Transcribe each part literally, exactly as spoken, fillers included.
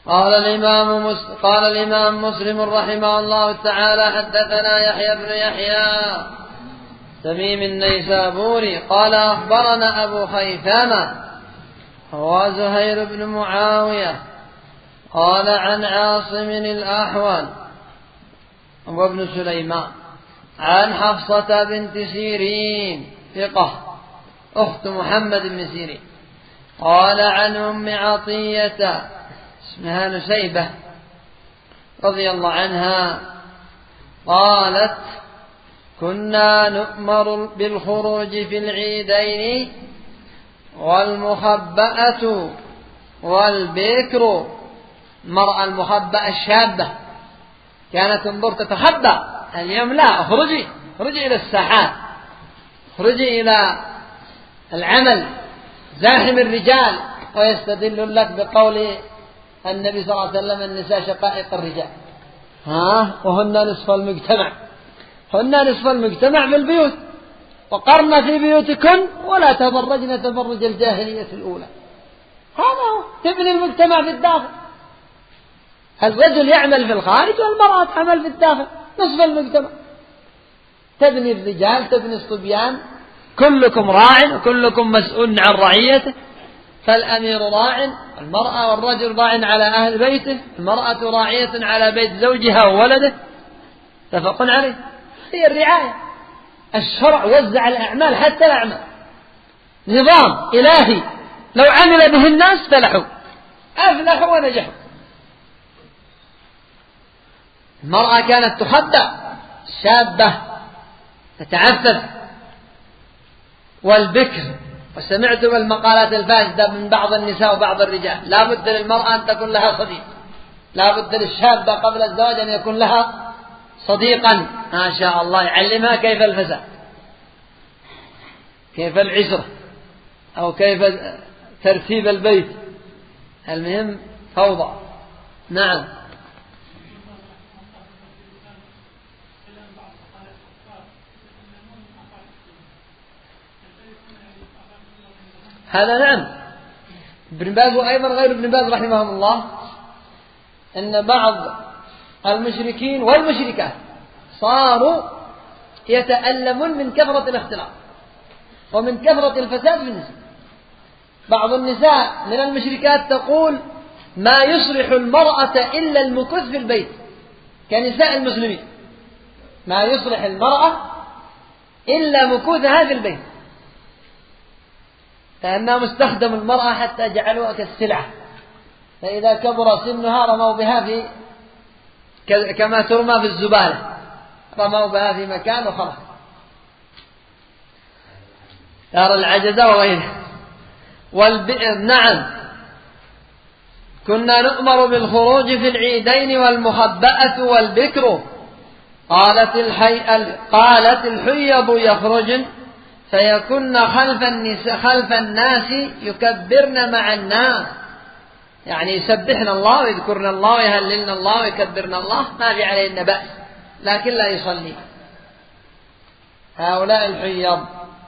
قال الإمام مسلم قال الإمام مسلم رحمه الله تعالى حدثنا يحيى بن يحيى تميم النيسابوري قال أخبرنا أبو خيثمة هو زهير بن معاوية قال عن عاصم الأحول وابن سليمان عن حفصة بنت سيرين ثقة أخت محمد بن سيرين قال عن أم عطية اسمها نسيبة رضي الله عنها قالت كنا نؤمر بالخروج في العيدين والمخبأة والبكر. المرأة المخبأة الشابة كانت تنظر تتخبأ، اليوم لا، اخرجي اخرجي إلى الساحات، اخرجي إلى العمل، زاحم الرجال. ويستدل لك بقول النبي صلى الله عليه وسلم النساء شقائق الرجال، ها وهن نصف المجتمع، هن نصف المجتمع في البيوت، وقرن في بيوتكن ولا تبرجن تبرج الجاهلية الأولى. هذا هو تبني المجتمع في الداخل، الرجل يعمل في الخارج والمرأة تعمل في الداخل، نصف المجتمع. تبني الرجال، تبني الصبيان، كلكم راع وكلكم مسؤول عن رعيته، فالأمير راع، المرأة والرجل راع على أهل بيته، المرأة راعية على بيت زوجها وولده، اتفق عليه. هي الرعاية. الشرع وزع الأعمال حتى الأعمال، نظام إلهي لو عمل به الناس فلحوا أفلحوا ونجحوا. المرأة كانت تخبأ، شابة تتعفف، والبكر. وسمعتم المقالات الفاسدة من بعض النساء وبعض الرجال، لا بد للمرأة أن تكون لها صديق، لا بد للشابة قبل الزواج أن يكون لها صديقا ما شاء الله يعلمها كيف الفساد، كيف العشرة، أو كيف ترتيب البيت، المهم فوضى. نعم. هذا نعم. ابن باز وأيضا غير ابن باز رحمه الله أن بعض المشركين والمشركات صاروا يتألمون من كثرة الاختلاط ومن كثرة الفساد في النساء. بعض النساء من المشركات تقول ما يصلح المرأة إلا المكث في البيت، كنساء المسلمين، ما يصلح المرأة إلا مكوثها في البيت، فإنها مستخدم المرأة حتى جعلوها كالسلعة، فإذا كبر سنها رموا بها في كما ترمى في الزبالة، رموا بها في مكان وخلاص، دار العجزة وغيرها. والبئر نعم. كنا نؤمر بالخروج في العيدين والمخبأة والبكر. قالت الحي... قالت الحيض يخرجن فيكن خلف النساء خلف الناس يكبرن مع الناس، يعني يسبحن الله ويذكرن الله ويهللن الله ويكبرن الله، ما في عليهن بأس، لكن لا يصلي. هؤلاء الحيض.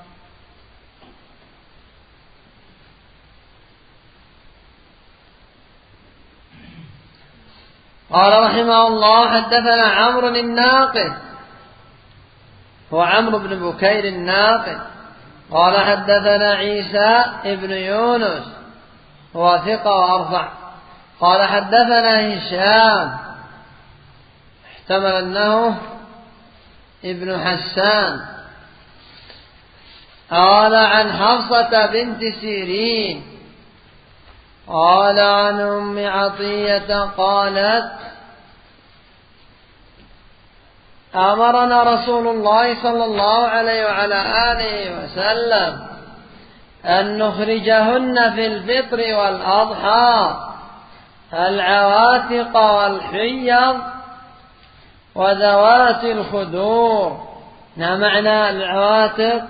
قال رحمه الله حدثنا عمرو الناقد، هو عمرو بن بكير الناقد، قال حدثنا عيسى ابن يونس هو ثقة وأرفع، قال حدثنا هشام احتمل أنه ابن حسان، قال عن حفصة بنت سيرين قال عن أم عطية قالت أمرنا رسول الله صلى الله عليه وعلى آله وسلم أن نخرجهن في الفطر والأضحى العواتق والحيض وذوات الخدور. ما معنى العواتق؟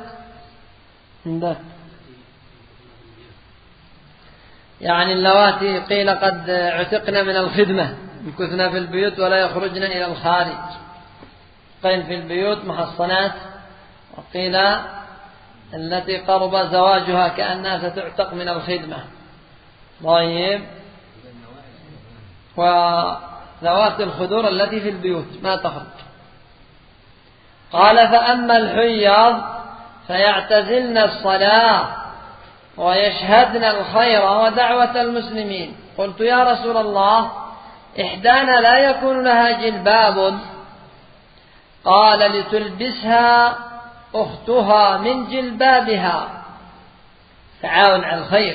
يعني اللواتي قيل قد عتقن من الخدمة، مكثنا في البيوت ولا يخرجن إلى الخارج، قيل في البيوت محصنات، وقيل التي قرب زواجها كأنها ستعتق من الخدمة. طيب وذوات الخدور التي في البيوت ما تخرج. قال فأما الحيض فيعتزلن الصلاة ويشهدن الخير ودعوة المسلمين. قلت يا رسول الله إحدانا لا يكون لها جلباب. قال لتلبسها أختها من جلبابها، تعاون على الخير.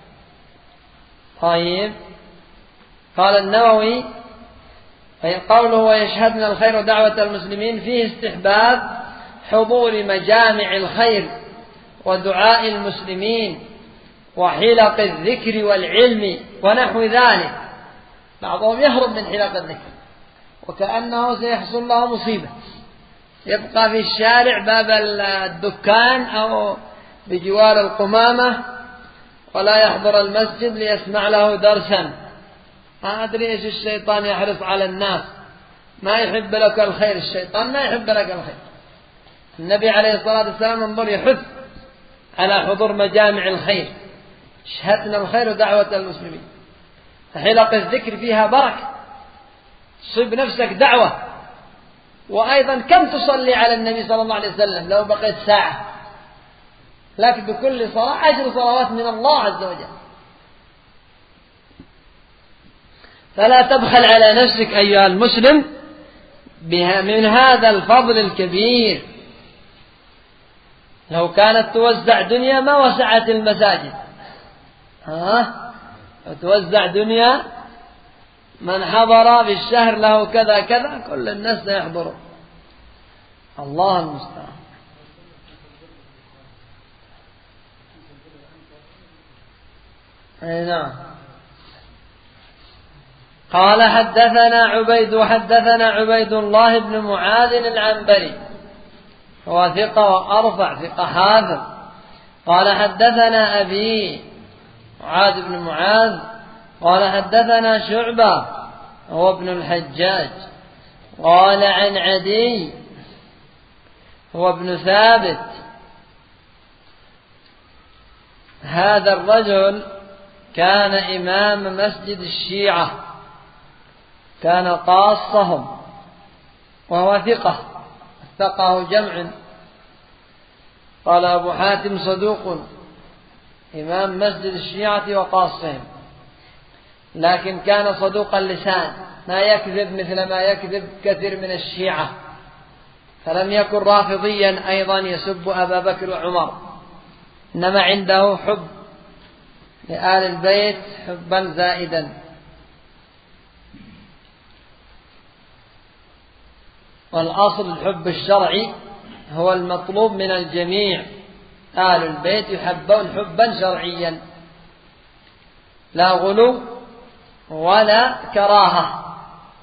طيب، قال النووي قوله ويشهدن الخير ودعوة المسلمين فيه استحباب حضور مجامع الخير ودعاء المسلمين وحلق الذكر والعلم ونحو ذلك. بعضهم يهرب من حلق الذكر وكأنه سيحصل له مصيبة، يبقى في الشارع باب الدكان أو بجوار القمامة ولا يحضر المسجد ليسمع له درسا. ما أدري إيش الشيطان يحرص على الناس، ما يحب لك الخير، الشيطان ما يحب لك الخير. النبي عليه الصلاة والسلام انظر يحث على حضور مجامع الخير، شهدنا الخير ودعوة المسلمين. حلق الذكر فيها بركة، صب نفسك دعوة. وأيضا كم تصلي على النبي صلى الله عليه وسلم لو بقيت ساعة، لك بكل صلاة عشر صلوات من الله عز وجل. فلا تبخل على نفسك أيها المسلم بها من هذا الفضل الكبير. لو كانت توزع دنيا ما وسعت المساجد، ها توزع دنيا من حضر في الشهر له كذا كذا كل الناس سيحضروا. الله المستعان. أي نعم. قال حدثنا عبيد وحدثنا عبيد الله بن معاذ العنبري، هو ثقة وأرفع، ثقة حافظ. قال حدثنا أبي معاذ بن معاذ قال حدثنا شعبة هو ابن الحجاج قال عن عدي هو ابن ثابت. هذا الرجل كان إمام مسجد الشيعة، كان قاصهم وهو ثقة، ثقه جمع. قال أبو حاتم صدوق إمام مسجد الشيعة وقاصهم، لكن كان صدوق اللسان، ما يكذب مثل ما يكذب كثير من الشيعة. فلم يكن رافضيا أيضا يسب أبا بكر وعمر، إنما عنده حب لآل البيت حبا زائدا. والأصل الحب الشرعي هو المطلوب من الجميع، آل البيت يحبون حبا شرعيا لا غلو ولا كراهة.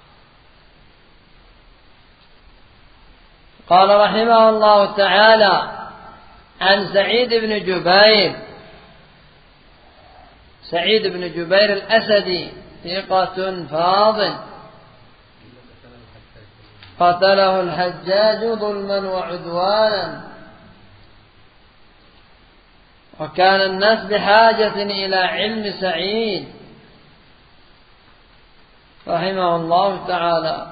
قال رحمه الله تعالى عن سعيد بن جبير، سعيد بن جبير الأسدي ثقة فاضل، قتله الحجاج ظلما وعدوانا، وكان الناس بحاجة إلى علم سعيد رحمه الله تعالى.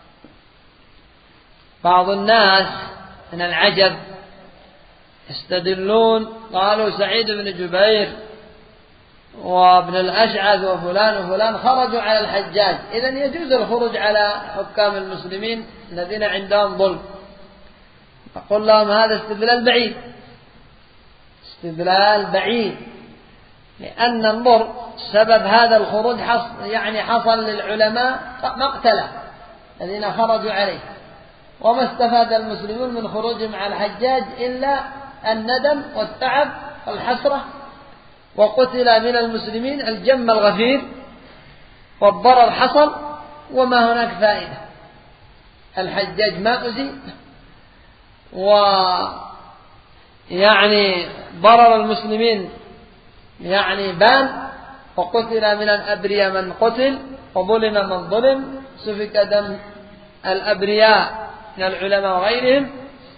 بعض الناس من العجب يستدلون، قالوا سعيد بن جبير وابن الأشعث وفلان وفلان خرجوا على الحجاج، إذن يجوز الخروج على حكام المسلمين الذين عندهم ظلم. أقول لهم هذا استدلال بعيد، استدلال بعيد، لأن انظر سبب هذا الخروج حصل يعني حصل للعلماء مقتلة الذين خرجوا عليه، وما استفاد المسلمون من خروجهم على الحجاج إلا الندم والتعب والحسرة، وقتل من المسلمين الجم الغفير والضرر حصل وما هناك فائدة. الحجاج ما أزيل، ويعني ضرر المسلمين يعني بان، وقتل من الأبرياء من قتل وظلم من ظلم، سفك دم الأبرياء من العلماء وغيرهم.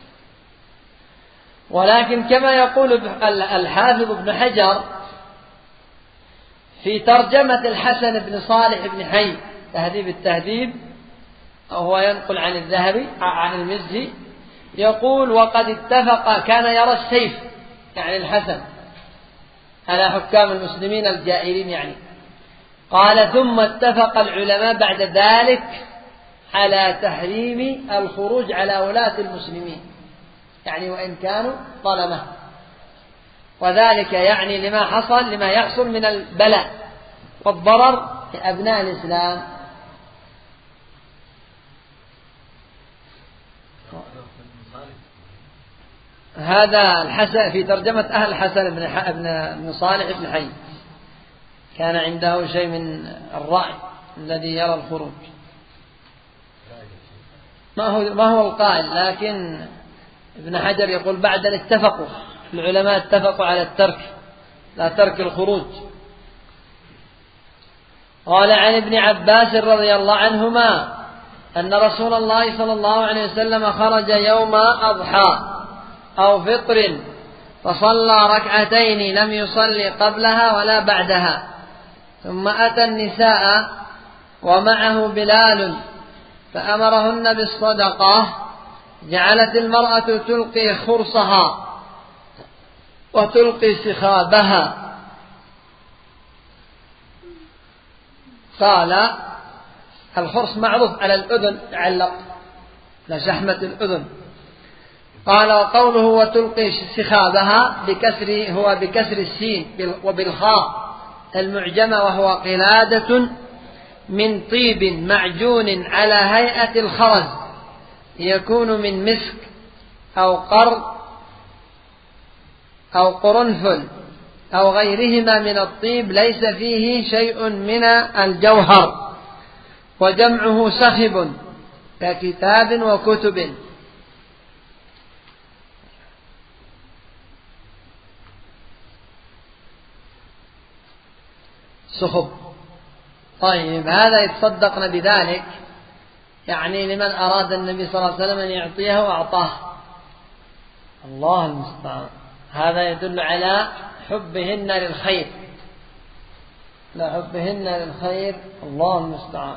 ولكن كما يقول الحافظ ابن حجر في ترجمة الحسن بن صالح بن حي تهذيب التهذيب، وهو ينقل عن الذهبي عن المزي يقول: وقد اتفق، كان يرى السيف يعني الحسن على حكام المسلمين الجائرين يعني. قال: ثم اتفق العلماء بعد ذلك على تحريم الخروج على ولاة المسلمين، يعني وإن كانوا ظلمة، وذلك يعني لما حصل لما يحصل من البلاء والضرر لأبناء الإسلام. هذا الحسن في ترجمة أهل الحسن بن ابن صالح بن حي، كان عنده شيء من الرأي الذي يرى الخروج، ما هو ما هو القائل، لكن ابن حجر يقول بعد أن اتفقوا العلماء اتفقوا على الترك، لا ترك الخروج. قال: عن ابن عباس رضي الله عنهما أن رسول الله صلى الله عليه وسلم خرج يوم أضحى أو فطر فصلى ركعتين لم يصلي قبلها ولا بعدها، ثم أتى النساء ومعه بلال فأمرهن بالصدقة. جعلت المرأة تلقي خرصها وتلقي سخابها. قال: الخرص معروف على الأذن، يعلق لشحمة الأذن. قال: وقوله وتلقي سخابها بكسر هو بكسر السين وبالخاء المعجمة، وهو قلادة من طيب معجون على هيئة الخرز، يكون من مسك أو قر أو قرنفل أو غيرهما من الطيب، ليس فيه شيء من الجوهر، وجمعه سخب ككتاب وكتب. سخب. طيب، هذا يتصدقن بذلك يعني لمن أراد النبي صلى الله عليه وسلم أن يعطيه وأعطاه، الله المستعان. هذا يدل على حبهن للخير، لا حبهن للخير، الله المستعان.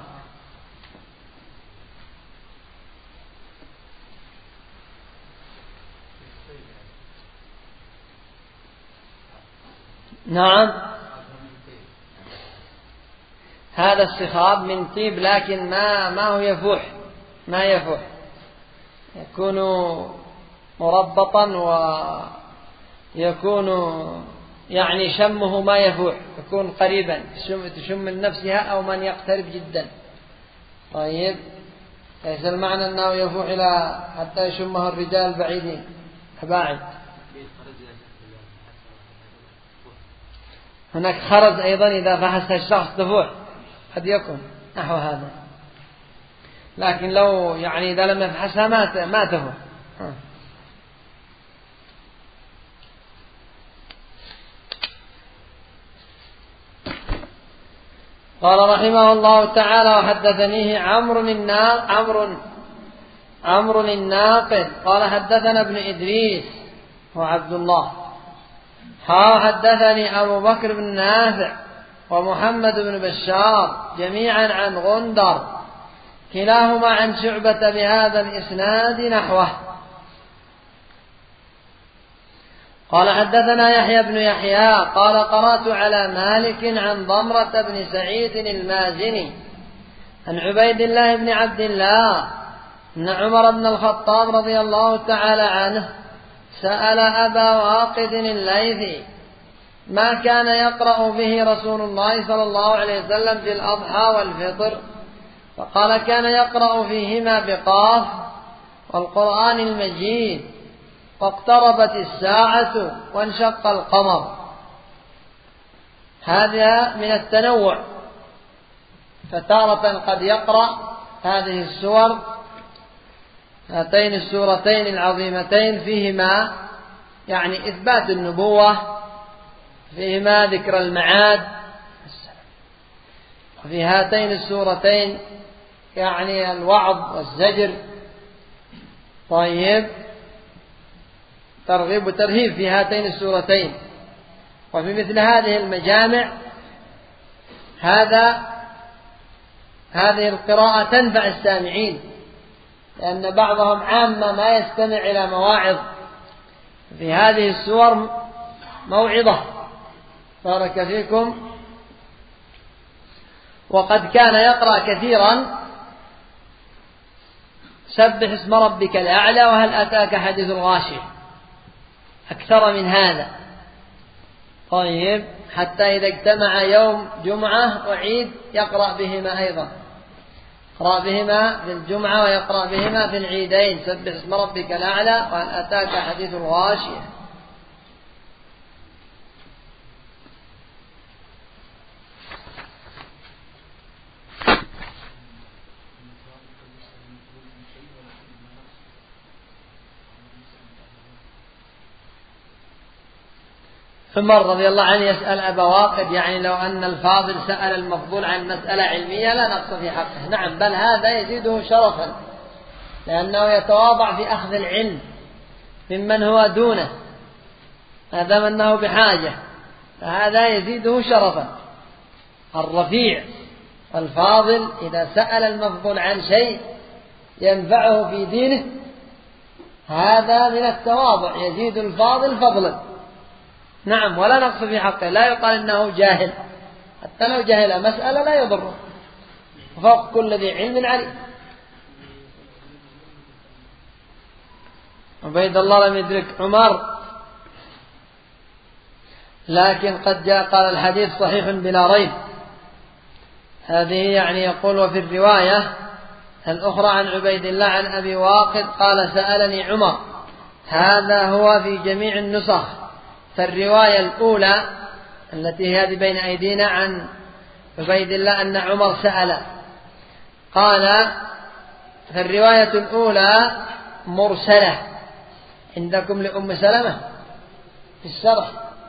نعم، هذا السخاب من طيب، لكن ما ما هو يفوح، ما يفوح، يكون مربطا ويكون يعني شمه ما يفوح، يكون قريبا تشم من نفسها أو من يقترب جدا. طيب، ليس المعنى أنه يفوح إلى حتى يشمه الرجال بعيدين أباعد. هناك خرز أيضا إذا فحص الشخص تفوح، قد يكون نحو هذا، لكن لو يعني إذا لم يفحصها ما ما تفوح. قال رحمه الله تعالى: وحدثنيه عمرو الناقد عمرو عمرو الناقد قال: حدثنا ابن إدريس وعبد الله، ها حدثني أبو بكر بن نافع ومحمد بن بشار جميعا عن غندر كلاهما عن شعبة بهذا الإسناد نحوه. قال: حدثنا يحيى بن يحيى قال: قرأت على مالك عن ضمرة بن سعيد المازني عن عبيد الله بن عبد الله أن عمر بن الخطاب رضي الله تعالى عنه سأل أبا واقد الليثي ما كان يقرأ به رسول الله صلى الله عليه وسلم في الأضحى والفطر، فقال: كان يقرأ فيهما بقاف والقرآن المجيد واقتربت الساعة وانشق القمر. هذا من التنوع، فتارة قد يقرأ هذه السور، هاتين السورتين العظيمتين فيهما يعني إثبات النبوة، فيهما ذكر المعاد، وفي هاتين السورتين يعني الوعظ والزجر. طيب، ترغيب وترهيب في هاتين السورتين. وفي مثل هذه المجامع هذا هذه القراءة تنفع السامعين، لأن بعضهم عامة ما يستمع إلى مواعظ. في هذه السور موعظة بارك فيكم. وقد كان يقرأ كثيرا سبح اسم ربك الأعلى وهل أتاك حديث الغاشية أكثر من هذا. طيب، حتى إذا اجتمع يوم جمعة وعيد يقرأ بهما أيضا، يقرأ بهما في الجمعة ويقرأ بهما في العيدين، سبح اسم ربك الأعلى وهل أتاك حديث الغاشية. عمر رضي الله عنه يسأل أبا واقد، يعني لو أن الفاضل سأل المفضول عن مسألة علمية لا نقص في حقه. نعم، بل هذا يزيده شرفا، لأنه يتواضع في أخذ العلم ممن هو دونه ما دام أنه بحاجة، فهذا يزيده شرفا. الرفيع الفاضل إذا سأل المفضول عن شيء ينفعه في دينه هذا من التواضع، يزيد الفاضل فضلا. نعم، ولا نقص في حقه، لا يقال إنه جاهل، حتى لو جهل مسألة لا يضره، وفوق كل ذي علم عليم. عبيد الله لم يدرك عمر، لكن قد جاء قال الحديث صحيح بلا ريب. هذه يعني يقول وفي الرواية الأخرى عن عبيد الله عن أبي واقد قال سألني عمر، هذا هو في جميع النسخ. فالرواية الأولى التي هذه بين أيدينا عن عبيد الله أن عمر سأل، قال فالرواية الأولى مرسلة عندكم لأم سلمة في الشرح،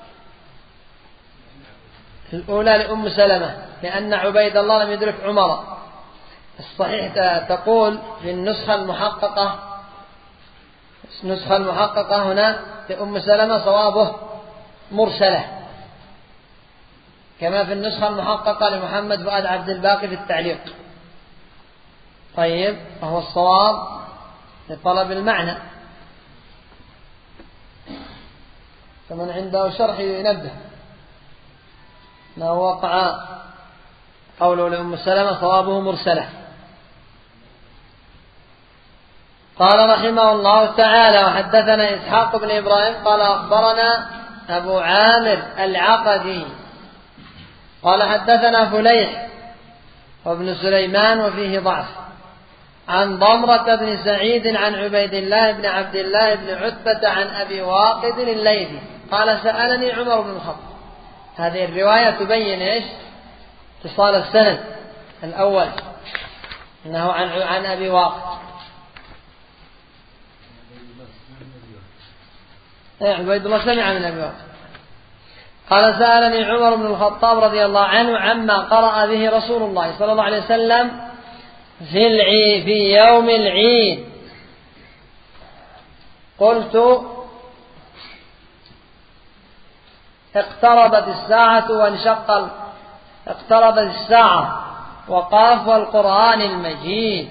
الأولى لأم سلمة لأن عبيد الله لم يدرك عمر. الصحيح تقول في النسخة المحققة، النسخة المحققة هنا لأم سلمة صوابه مرسلة، كما في النسخة المحققة لمحمد فؤاد عبد الباقي في التعليق. طيب، وهو الصواب لطلب المعنى، فمن عنده شرح ينبه ما وقع قوله لأم سلمة صوابه مرسلة. قال رحمه الله تعالى وحدثنا إسحاق بن إبراهيم قال أخبرنا أبو عامر العقدي قال حدثنا فليح وابن سليمان وفيه ضعف عن ضمرة بن سعيد عن عبيد الله بن عبد الله بن عتبة عن أبي واقد الليثي قال سألني عمر بن الخطاب. هذه الرواية تبين إيش؟ اتصال السند الأول إنه عن عن أبي واقد. عبيد الله سمع من أبي واقد قال سألني عمر بن الخطاب رضي الله عنه عما قرأ به رسول الله صلى الله عليه وسلم في العيد في يوم العيد. قلت اقتربت الساعة وانشق اقتربت الساعة وقاف والقرآن المجيد.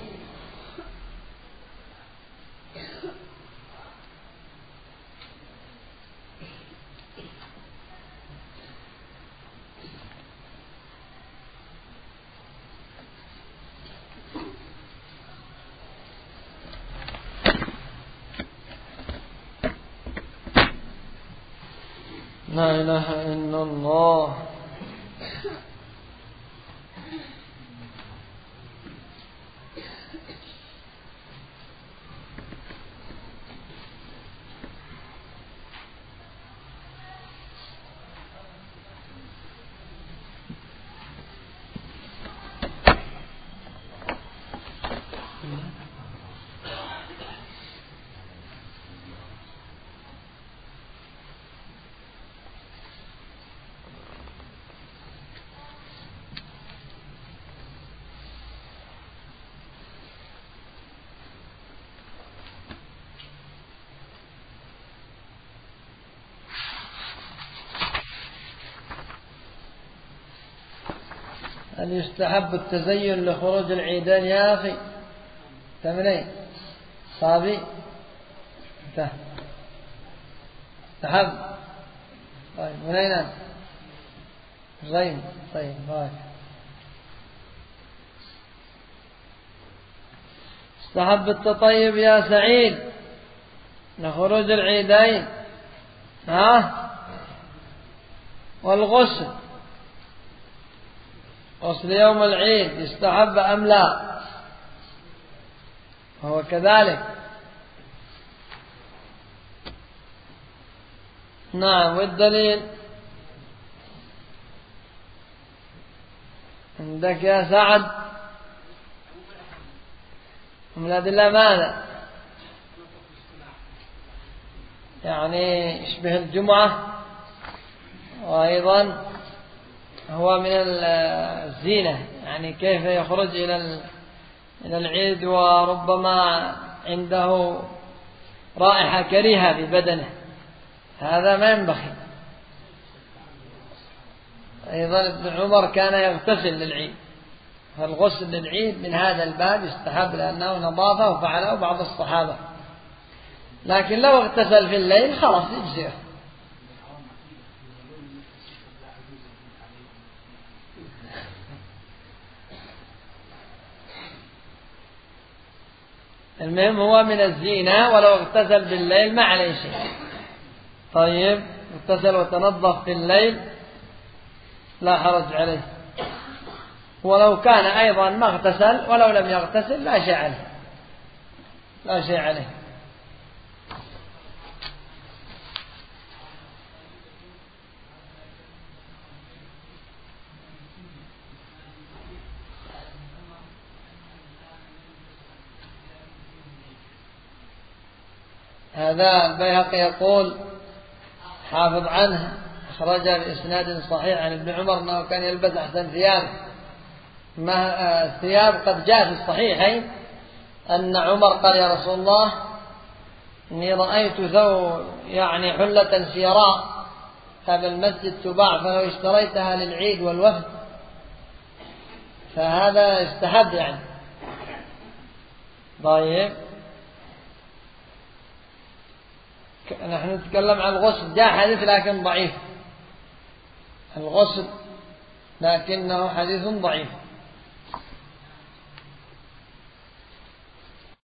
لا إله إلا الله. هل يستحب التزين لخروج العيدين يا أخي؟ تمنين صابي استحب. طيب من أين أنت؟ زين. طيب طيب. استحب التطيب يا سعيد لخروج العيدين ها، والغسل غسل يوم العيد يستحب أم لا؟ هو كذلك. نعم. والدليل عندك يا سعد من الأدلة ماذا؟ يعني يشبه الجمعة، وأيضا هو من الزينة، يعني كيف يخرج إلى إلى العيد وربما عنده رائحة كريهة ببدنه، هذا ما ينبغي. أيضا ابن عمر كان يغتسل للعيد، فالغسل للعيد من هذا الباب يستحب لأنه نظافة وفعله بعض الصحابة، لكن لو اغتسل في الليل خلاص يجزئه. المهم هو من الزينة، ولو اغتسل بالليل ما عليه شيء. طيب اغتسل وتنظف في الليل لا حرج عليه، ولو كان أيضا ما اغتسل ولو لم يغتسل لا شيء عليه، لا شيء عليه. هذا البيهقي يقول حافظ عنه أخرج بإسناد صحيح عن ابن عمر أنه كان يلبس أحسن ثياب. ما الثياب قد جاء في الصحيحين أن عمر قال يا رسول الله إني رأيت ثوب يعني حلة سيراء قبل المسجد تباع فلو اشتريتها للعيد والوفد، فهذا استحب يعني. طيب نحن نتكلم عن الغسل، جاء حديث لكن ضعيف، الغسل لكنه حديث ضعيف.